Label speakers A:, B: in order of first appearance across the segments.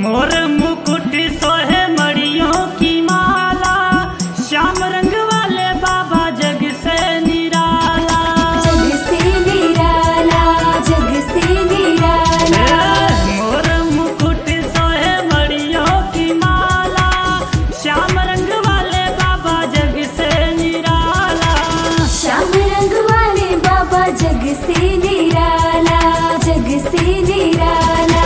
A: मोर मुकुट सोहे मड़ियों की माला, श्याम रंग वाले बाबा जग से निराला।
B: जग से निराला, जग से निराला।
A: मोर मुकुट सोहे मड़ियों की माला, श्याम रंग वाले बाबा जग से निराला।
B: श्याम रंग वाले बाबा जग से निराला, जग से निराला।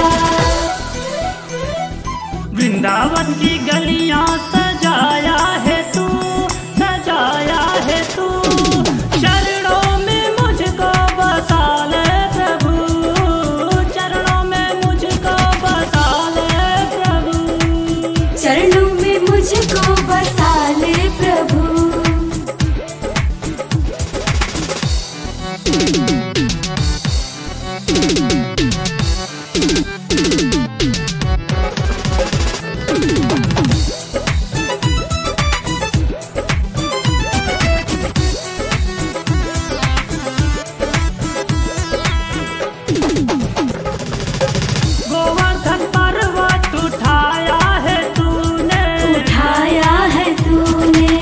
A: वृंदावन की गलियां सजाया है तू, सजाया है तू। चरणों में मुझको बसा ले प्रभु, चरणों में मुझको बसा ले प्रभु।
B: चरणों में मुझको बसा ले प्रभु।
A: गोवर्धन पर्वत उठाया है तूने,
B: उठाया है तूने।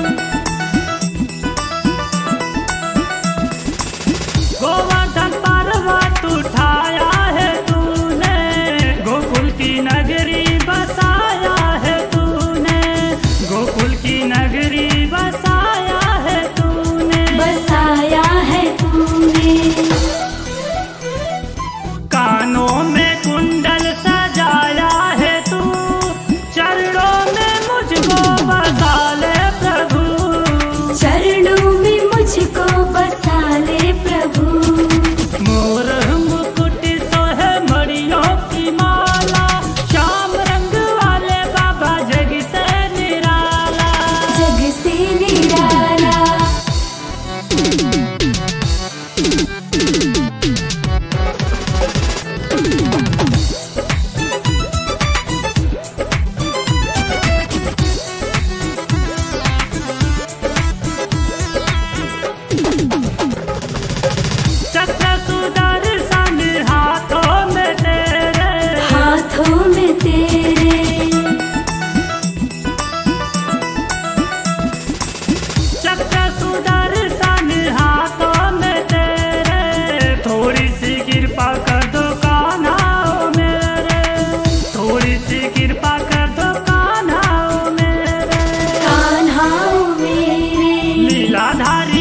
A: गोवर्धन पर्वत उठाया है तूने। गोकुल की नगरी बसाया है तूने, गोकुल की नगरी बसाया है तूने।
B: बसाया है तूने।
A: कानों में कुंडल सजाया है तू, चरणों में मुझको बसा ले प्रभु।
B: चरणों में मुझको बसा ले प्रभु।
A: मोर मुकुट सोहे मड़ियों की माला, श्याम रंग वाले बाबा जग से निराला।
B: जग से निराला।
A: चक्र सुदर्शन हाथों में तेरे,
B: हाथों में तेरे।
A: चक्र सुदर्शन हाथों में तेरे। थोड़ी सी कृपा कर दो कान्हा मेरे, थोड़ी सी कृपा कर दो कान्हा मेरे।
B: कान्हा मेरे।
A: लीलाधारी